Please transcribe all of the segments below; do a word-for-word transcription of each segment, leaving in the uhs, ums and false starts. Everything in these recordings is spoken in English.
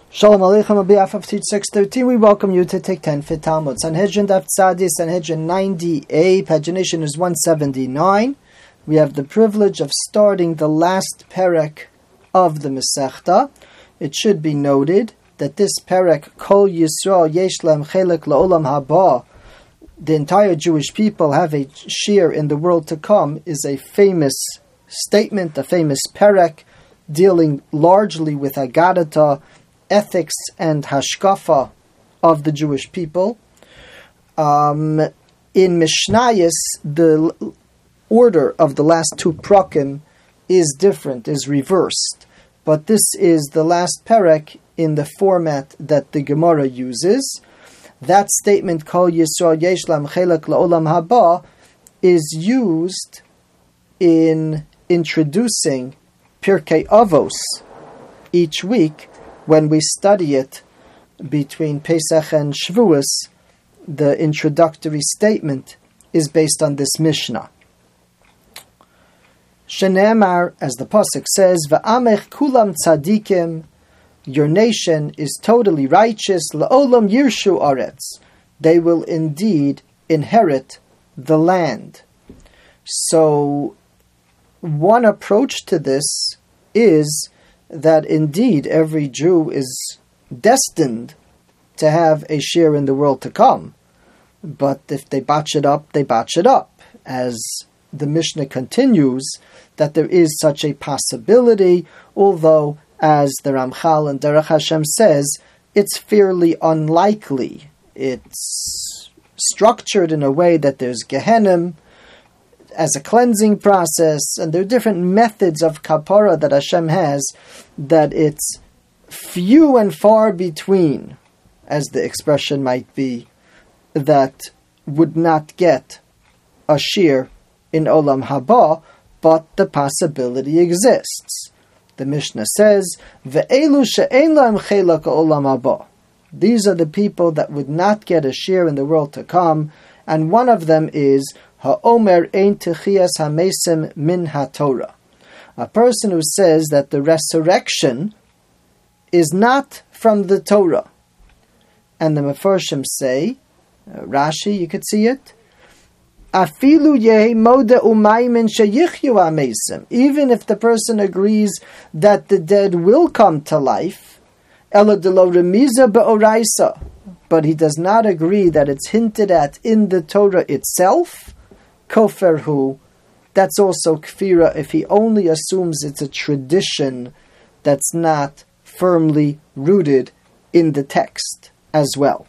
Shalom Aleichem, on behalf of Teach six thirteen, we welcome you to take ten Fit Talmud. Sanhedrin Daf Tzadi, Sanhedrin ninety-eight, pagination is one seventy-nine. We have the privilege of starting the last perek of the Masechta. It should be noted that this perek, Kol Yisrael Yesh Lehem Chelek La'olam Haba, the entire Jewish people have a share in the world to come, is a famous statement, a famous perek, dealing largely with Agadata, ethics and hashkafa of the Jewish people. Um, in Mishnayos, the order of the last two prakim is different, is reversed. But this is the last perek in the format that the Gemara uses. That statement, Kol Yisrael Yesh Lehem Chelek La'olam Haba, is used in introducing Pirkei Avos each week. When we study it between Pesach and Shavuos, the introductory statement is based on this Mishnah. Shene'emar, as the pasuk says, "Va'amech kulam tzadikim," your nation is totally righteous. La'olam yirshu aretz, they will indeed inherit the land. So, one approach to this is that indeed every Jew is destined to have a share in the world to come. But if they botch it up, they botch it up. As the Mishnah continues, that there is such a possibility, although, as the Ramchal and Derech Hashem says, it's fairly unlikely. It's structured in a way that there's Gehenim as a cleansing process, and there are different methods of kapara that Hashem has, that it's few and far between, as the expression might be, that would not get a share in Olam Haba, but the possibility exists. The Mishnah says, Ve'elu she'ein lahem chelek Olam Haba. These are the people that would not get a share in the world to come, and one of them is Ha'omer ein techiyas hamesim min haTorah. A person who says that the resurrection is not from the Torah. And the Mefarshim say, uh, Rashi, you could see it, Afilu yehi moda umaymin sheyichyu hamesim. Even if the person agrees that the dead will come to life, ela delo remiza be'oraisa, but he does not agree that it's hinted at in the Torah itself, Koferhu, that's also kfira if he only assumes it's a tradition that's not firmly rooted in the text as well.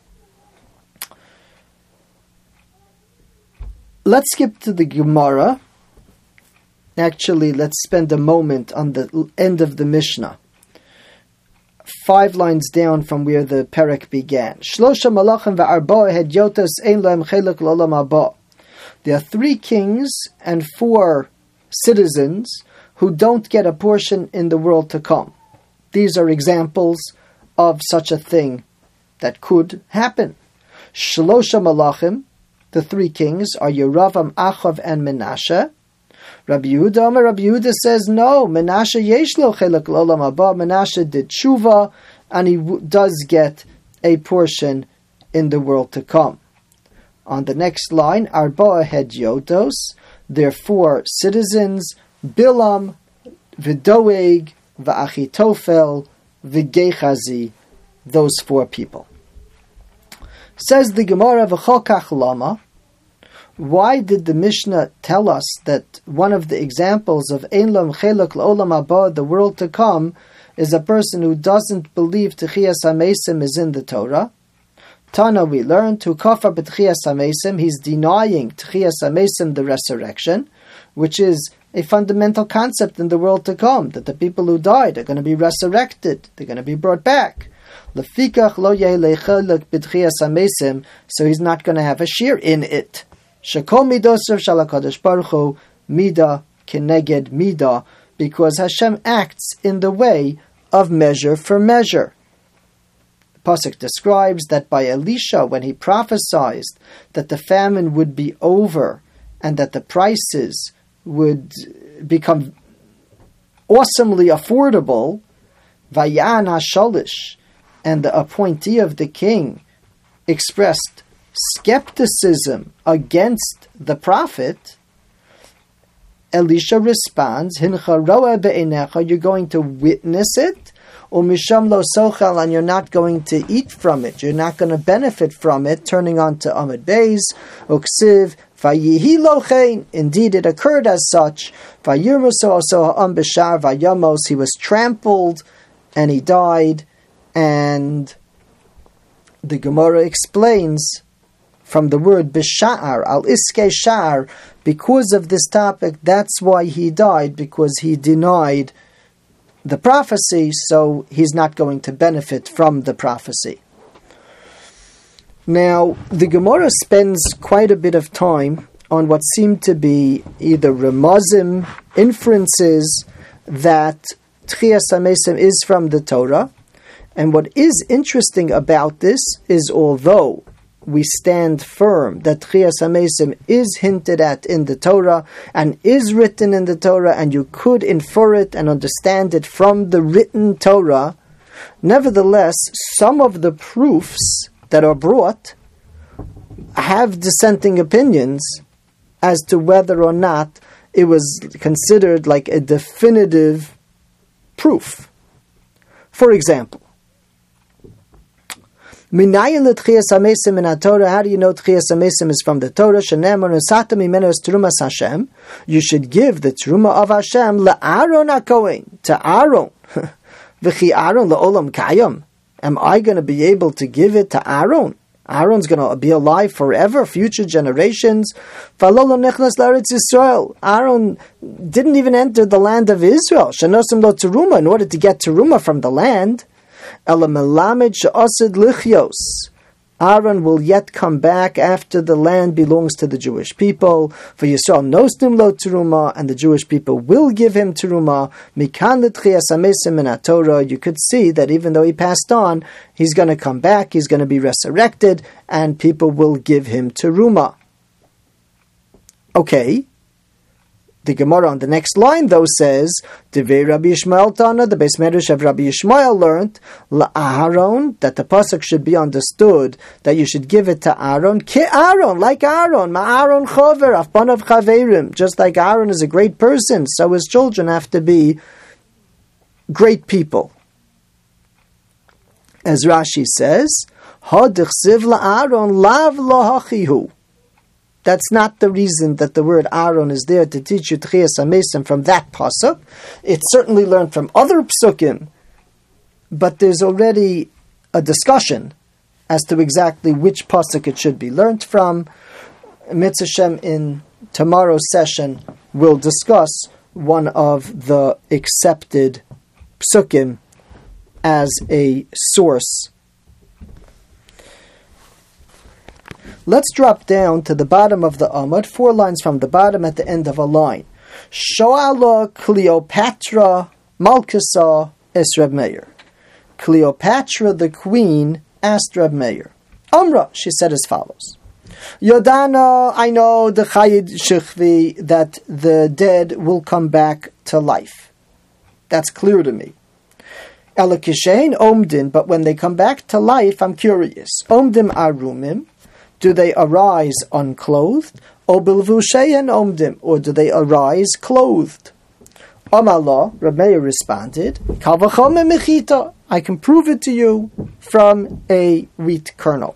Let's skip to the Gemara. Actually, let's spend a moment on the end of the Mishnah. Five lines down from where the perek began. Shlosha malachim ve'arba'a hedyotos ein lahem chelek la'olam haba. There are three kings and four citizens who don't get a portion in the world to come. These are examples of such a thing that could happen. Shlosha malachim, the three kings, are Yeravam, Achav, and Menashe. Rabbi Yehuda, Omer, Rabbi Yehuda says, no, Menashe yesh lo chelek l'olam haba. Menashe did tshuva, and he w- does get a portion in the world to come. On the next line, Arba'a hedyotos, there are four citizens, Bilam, V'doeg, V'achitofel, V'gechazi, those four people. Says the Gemara, V'chokach lama, why did the Mishnah tell us that one of the examples of Ein Lam Chelek L'Olam Haba, the world to come, is a person who doesn't believe Techiyas HaMesim is in the Torah? Tana, we learned, to kafar b'tchiyas hamesim, he's denying tchiyas hamesim, the resurrection, which is a fundamental concept in the world to come, that the people who died are going to be resurrected, they're going to be brought back. Lefikach lo yehi lechelek b'tchiyas hamesim, so he's not going to have a share in it. Shekol midosrav shel HaKadosh Baruch Hu mida keneged mida, because Hashem acts in the way of measure for measure. Pasuk describes that by Elisha, when he prophesied that the famine would be over and that the prices would become awesomely affordable, Vayan HaShalish, and the appointee of the king, expressed skepticism against the prophet, Elisha responds, Hincha roa be'enecha, you're going to witness it, u'misham lo sochal, and you're not going to eat from it, you're not going to benefit from it, turning on to Amud Beis, uksiv, vayihi lochein, indeed it occurred as such, vayirmuso also ha'am b'shar vayamos, he was trampled, and he died, and the Gemara explains from the word b'sha'ar, al iske sha'ar, because of this topic, that's why he died, because he denied the prophecy, so he's not going to benefit from the prophecy. Now, the Gemara spends quite a bit of time on what seem to be either remazim, inferences, that Tchias HaMesim is from the Torah, and what is interesting about this is, although we stand firm that Tchias HaMesim is hinted at in the Torah and is written in the Torah, and you could infer it and understand it from the written Torah, nevertheless, some of the proofs that are brought have dissenting opinions as to whether or not it was considered like a definitive proof. For example, Minayin l'tchias hamesim in Torah. How do you know tchias hamesim is from the Torah? Shenemar nesata mimenu es terumas Hashem. You should give the teruma of Hashem la'Aaron HaKohen, to Aaron. V'chi Aaron la'olam kayam. Am I going to be able to give it to Aaron? Aaron's going to be alive forever, future generations. Falolo nechnas l'Eretz Yisrael. Aaron didn't even enter the land of Israel. Shenosim lo teruma, in order to get teruma from the land. Aaron will yet come back after the land belongs to the Jewish people. For Yisrael nostim lo teruma, and the Jewish people will give him teruma. Mikan l'tchias hamesim in Torah. You could see that even though he passed on, he's going to come back, he's going to be resurrected, and people will give him teruma. Okay. The Gemara on the next line, though, says, Devei Rabbi Yishmael Tana, the Beis Medrash of Rabbi Yishmael learned, La'Aaron, that the pasuk should be understood, that you should give it to Aaron, Ki Aaron, like Aaron, Ma'Aaron Chover, Afbanav Chaverim, just like Aaron is a great person, so his children have to be great people. As Rashi says, Ha'dichsiv La'Aaron, Lav Lahachihu. That's not the reason that the word Aaron is there to teach you Tchias HaMesim from that pasuk. It's certainly learned from other psukim, but there's already a discussion as to exactly which pasuk it should be learned from. Mitzvah Shem, in tomorrow's session, will discuss one of the accepted psukim as a source. Let's drop down to the bottom of the Amud, four lines from the bottom at the end of a line. Shoala Cleopatra Malkasa es Reb Meir. Cleopatra the queen asked Reb Meir. Amra, she said as follows. Yodana, I know the Chayid Shechvi, that the dead will come back to life. That's clear to me. Elakishain Omdin, but when they come back to life, I'm curious. Omdim Arumim, do they arise unclothed? O bilvushayin omdim, or do they arise clothed? Amallah, Reb Meir responded, Kavachome mechita, I can prove it to you from a wheat kernel.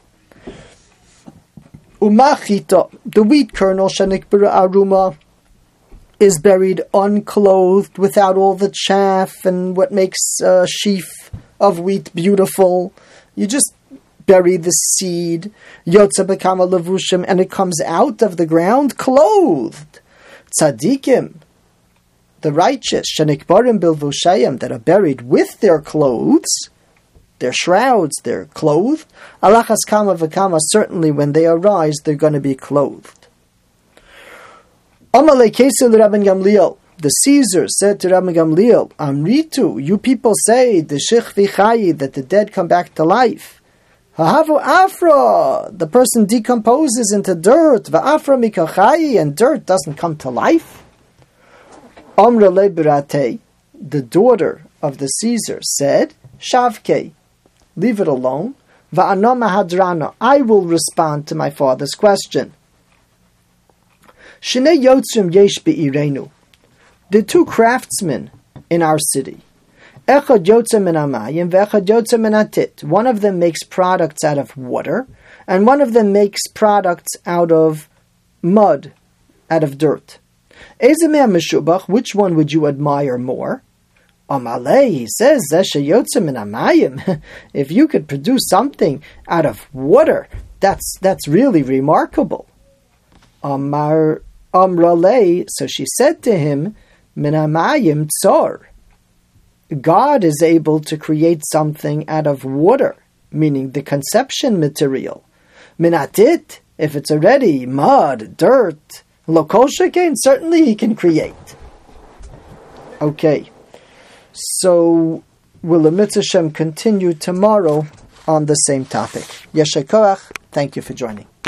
Umachita, the wheat kernel, shanikbara aruma, is buried unclothed, without all the chaff and what makes a sheaf of wheat beautiful. You just bury the seed, yotza bekama levushim, and it comes out of the ground clothed. Tzadikim, the righteous, shenikbarim bilvushayim, that are buried with their clothes, their shrouds, they're clothed. Alachas kama v'kama, certainly when they arise, they're going to be clothed. Amalei kesil Rabban Gamliel, the Caesar said to Rabban Gamliel, Amritu, you people say the shich v'chayi, that the dead come back to life. Hahavu afra, the person decomposes into dirt. Va'afra mikachayi, and dirt doesn't come to life. Amra le birate, the daughter of the Caesar, said, Shavke, leave it alone. Va'ano mahadrano, I will respond to my father's question. Shnei yotzrim yesh be'irenu. The two craftsmen in our city. Echad yotzem min hamayim ve'echad yotzem min hatit. One of them makes products out of water, and one of them makes products out of mud, out of dirt. Eze mea meshubach, which one would you admire more? Amalei, he says, Zeshe yotzem min hamayim. If you could produce something out of water, that's that's really remarkable. Amar Amralei, so she said to him, Min hamayim tzor. God is able to create something out of water, meaning the conception material. Minatit, if it's already mud, dirt, lokol shekain, certainly he can create. Okay, so will Mitzvah Shem continue tomorrow on the same topic. Yesher Koach, thank you for joining.